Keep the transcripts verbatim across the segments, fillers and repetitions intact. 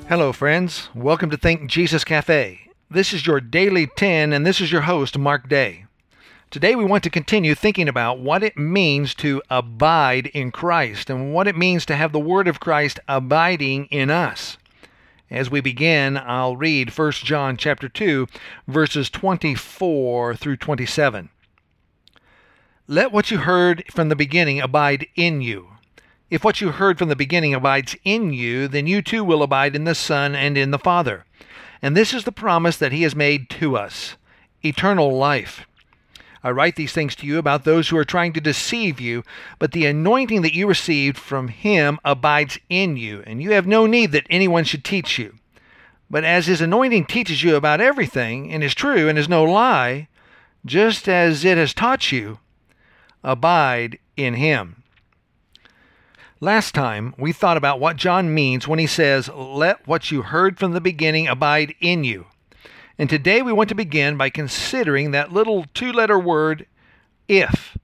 Hello, friends. Welcome to Think Jesus Cafe. This is your Daily ten, and this is your host, Mark Day. Today we want to continue thinking about what it means to abide in Christ and what it means to have the Word of Christ abiding in us. As we begin, I'll read First John chapter two, verses twenty-four through twenty-seven. Let what you heard from the beginning abide in you. If what you heard from the beginning abides in you, then you too will abide in the Son and in the Father. And this is the promise that He has made to us, eternal life. I write these things to you about those who are trying to deceive you, but the anointing that you received from Him abides in you, and you have no need that anyone should teach you. But as His anointing teaches you about everything, and is true and is no lie, just as it has taught you, abide in Him. Last time, we thought about what John means when he says, let what you heard from the beginning abide in you. And today we want to begin by considering that little two-letter word, if.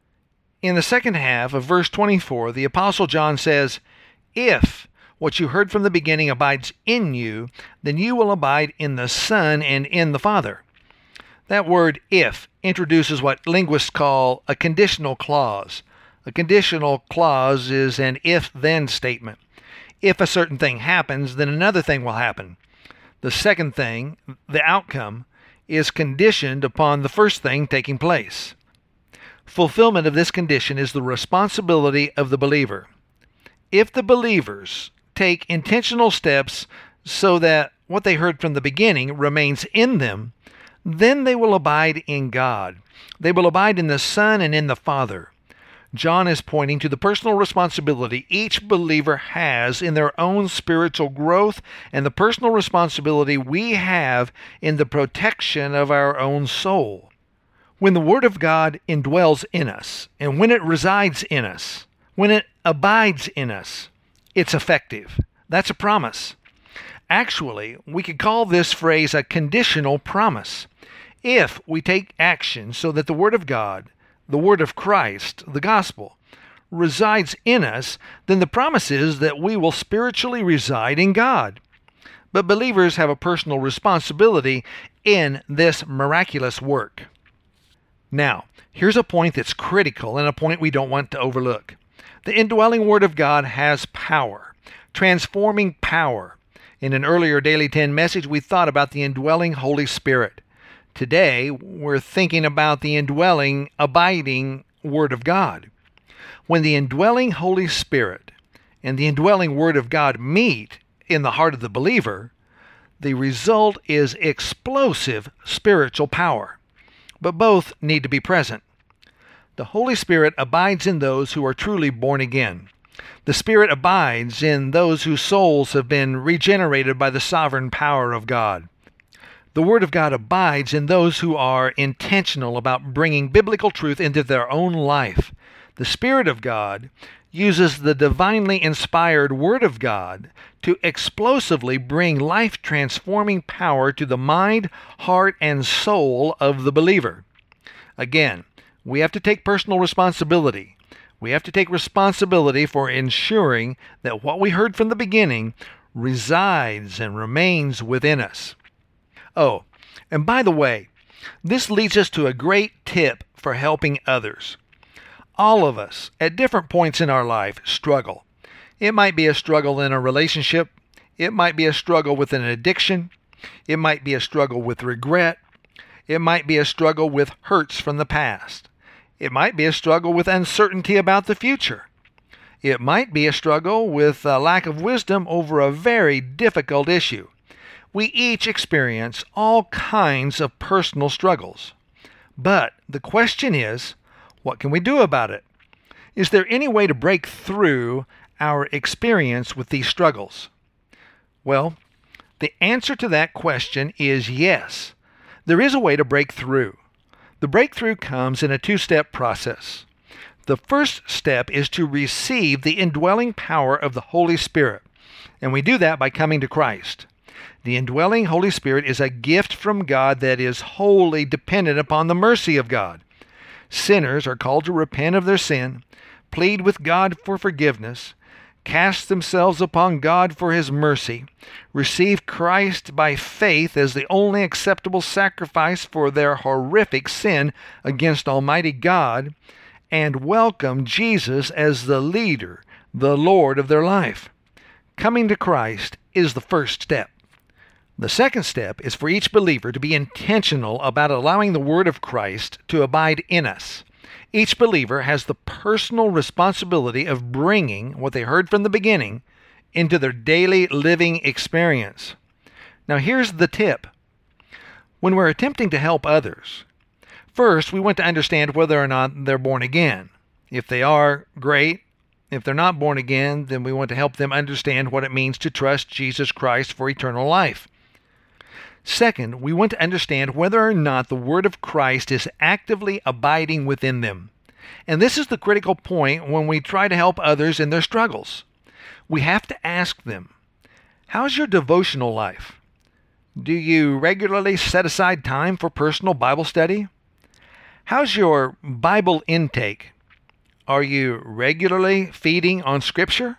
In the second half of verse twenty-four, the Apostle John says, if what you heard from the beginning abides in you, then you will abide in the Son and in the Father. That word, if, introduces what linguists call a conditional clause. A conditional clause is an if-then statement. If a certain thing happens, then another thing will happen. The second thing, the outcome, is conditioned upon the first thing taking place. Fulfillment of this condition is the responsibility of the believer. If the believers take intentional steps so that what they heard from the beginning remains in them, then they will abide in God. They will abide in the Son and in the Father. John is pointing to the personal responsibility each believer has in their own spiritual growth and the personal responsibility we have in the protection of our own soul. When the Word of God indwells in us, and when it resides in us, when it abides in us, it's effective. That's a promise. Actually, we could call this phrase a conditional promise. If we take action so that the Word of God, the Word of Christ, the gospel, resides in us, then the promise is that we will spiritually reside in God. But believers have a personal responsibility in this miraculous work. Now, here's a point that's critical and a point we don't want to overlook. The indwelling Word of God has power, transforming power. In an earlier Daily ten message, we thought about the indwelling Holy Spirit. Today, we're thinking about the indwelling, abiding Word of God. When the indwelling Holy Spirit and the indwelling Word of God meet in the heart of the believer, the result is explosive spiritual power. But both need to be present. The Holy Spirit abides in those who are truly born again. The Spirit abides in those whose souls have been regenerated by the sovereign power of God. The Word of God abides in those who are intentional about bringing biblical truth into their own life. The Spirit of God uses the divinely inspired Word of God to explosively bring life-transforming power to the mind, heart, and soul of the believer. Again, we have to take personal responsibility. We have to take responsibility for ensuring that what we heard from the beginning resides and remains within us. Oh, and by the way, this leads us to a great tip for helping others. All of us, at different points in our life, struggle. It might be a struggle in a relationship. It might be a struggle with an addiction. It might be a struggle with regret. It might be a struggle with hurts from the past. It might be a struggle with uncertainty about the future. It might be a struggle with a lack of wisdom over a very difficult issue. We each experience all kinds of personal struggles. But the question is, what can we do about it? Is there any way to break through our experience with these struggles? Well, the answer to that question is yes. There is a way to break through. The breakthrough comes in a two-step process. The first step is to receive the indwelling power of the Holy Spirit, and we do that by coming to Christ. The indwelling Holy Spirit is a gift from God that is wholly dependent upon the mercy of God. Sinners are called to repent of their sin, plead with God for forgiveness, cast themselves upon God for His mercy, receive Christ by faith as the only acceptable sacrifice for their horrific sin against Almighty God, and welcome Jesus as the leader, the Lord of their life. Coming to Christ is the first step. The second step is for each believer to be intentional about allowing the Word of Christ to abide in us. Each believer has the personal responsibility of bringing what they heard from the beginning into their daily living experience. Now here's the tip. When we're attempting to help others, first we want to understand whether or not they're born again. If they are, great. If they're not born again, then we want to help them understand what it means to trust Jesus Christ for eternal life. Second, we want to understand whether or not the Word of Christ is actively abiding within them. And this is the critical point when we try to help others in their struggles. We have to ask them, how's your devotional life? Do you regularly set aside time for personal Bible study? How's your Bible intake? Are you regularly feeding on Scripture?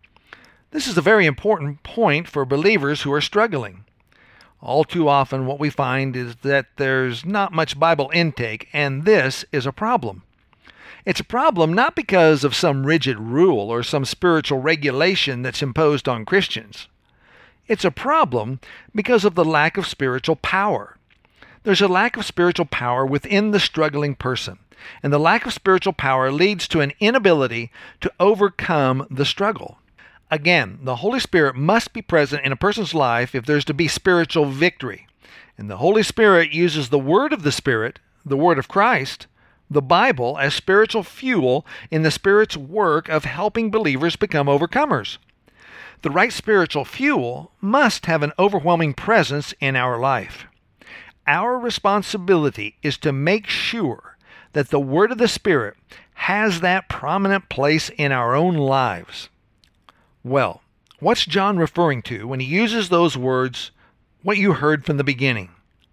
This is a very important point for believers who are struggling. All too often what we find is that there's not much Bible intake, and this is a problem. It's a problem not because of some rigid rule or some spiritual regulation that's imposed on Christians. It's a problem because of the lack of spiritual power. There's a lack of spiritual power within the struggling person, and the lack of spiritual power leads to an inability to overcome the struggle. Again, the Holy Spirit must be present in a person's life if there's to be spiritual victory. And the Holy Spirit uses the Word of the Spirit, the Word of Christ, the Bible, as spiritual fuel in the Spirit's work of helping believers become overcomers. The right spiritual fuel must have an overwhelming presence in our life. Our responsibility is to make sure that the Word of the Spirit has that prominent place in our own lives. Well, what's John referring to when he uses those words, what you heard from the beginning?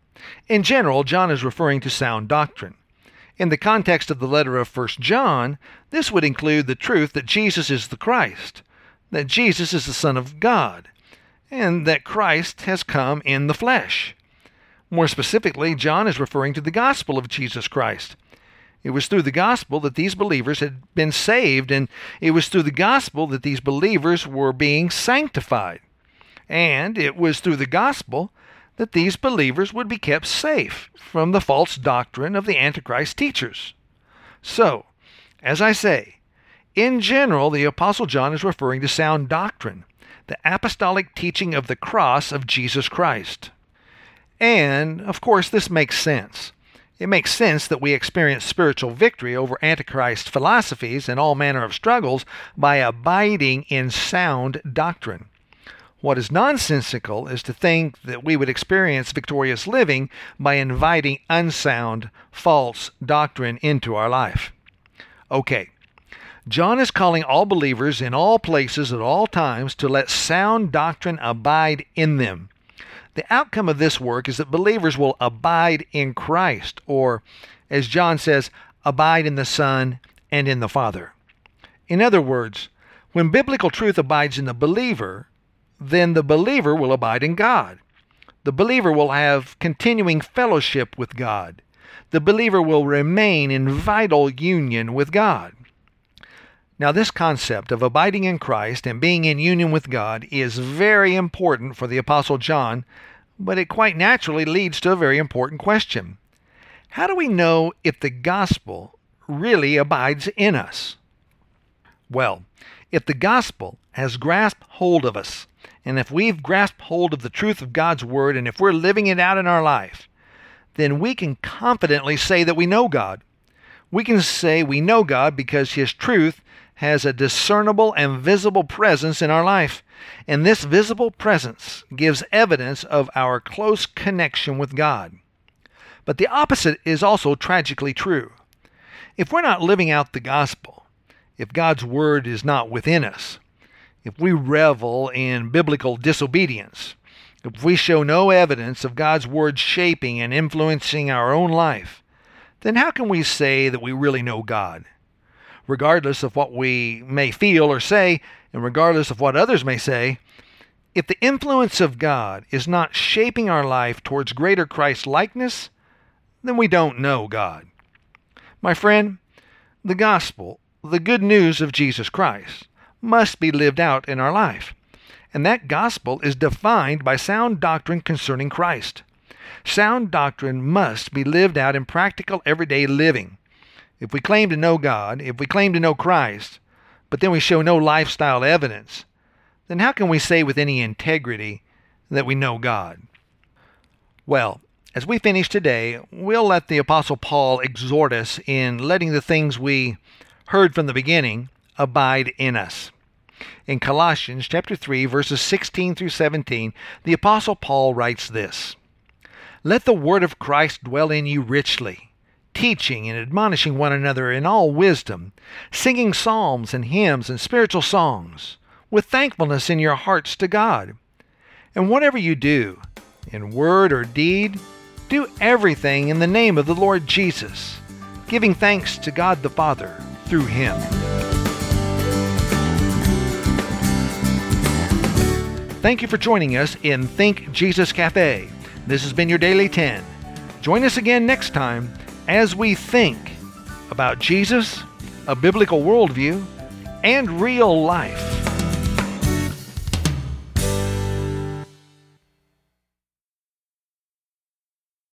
In general, John is referring to sound doctrine. In the context of the letter of First John, this would include the truth that Jesus is the Christ, that Jesus is the Son of God, and that Christ has come in the flesh. More specifically, John is referring to the gospel of Jesus Christ. It was through the gospel that these believers had been saved, and it was through the gospel that these believers were being sanctified. And it was through the gospel that these believers would be kept safe from the false doctrine of the Antichrist teachers. So, as I say, in general, the Apostle John is referring to sound doctrine, the apostolic teaching of the cross of Jesus Christ. And, of course, this makes sense. It makes sense that we experience spiritual victory over Antichrist philosophies and all manner of struggles by abiding in sound doctrine. What is nonsensical is to think that we would experience victorious living by inviting unsound, false doctrine into our life. Okay, John is calling all believers in all places at all times to let sound doctrine abide in them. The outcome of this work is that believers will abide in Christ, or, as John says, abide in the Son and in the Father. In other words, when biblical truth abides in the believer, then the believer will abide in God. The believer will have continuing fellowship with God. The believer will remain in vital union with God. Now, this concept of abiding in Christ and being in union with God is very important for the Apostle John, but it quite naturally leads to a very important question. How do we know if the gospel really abides in us? Well, if the gospel has grasped hold of us, and if we've grasped hold of the truth of God's Word, and if we're living it out in our life, then we can confidently say that we know God. We can say we know God because His truth has a discernible and visible presence in our life. And this visible presence gives evidence of our close connection with God. But the opposite is also tragically true. If we're not living out the gospel, if God's Word is not within us, if we revel in biblical disobedience, if we show no evidence of God's Word shaping and influencing our own life, then how can we say that we really know God? regardless of what we may feel or say, and regardless of what others may say, if the influence of God is not shaping our life towards greater Christ-likeness, then we don't know God. My friend, the gospel, the good news of Jesus Christ, must be lived out in our life. And that gospel is defined by sound doctrine concerning Christ. Sound doctrine must be lived out in practical everyday living. If we claim to know God, if we claim to know Christ, but then we show no lifestyle evidence, then how can we say with any integrity that we know God? Well, as we finish today, we'll let the Apostle Paul exhort us in letting the things we heard from the beginning abide in us. In Colossians chapter three, verses sixteen through seventeen, the Apostle Paul writes this: "Let the word of Christ dwell in you richly, teaching and admonishing one another in all wisdom, singing psalms and hymns and spiritual songs, with thankfulness in your hearts to God. And whatever you do, in word or deed, do everything in the name of the Lord Jesus, giving thanks to God the Father through Him." Thank you for joining us in Think Jesus Cafe. This has been your Daily ten. Join us again next time as we think about Jesus, a biblical worldview, and real life.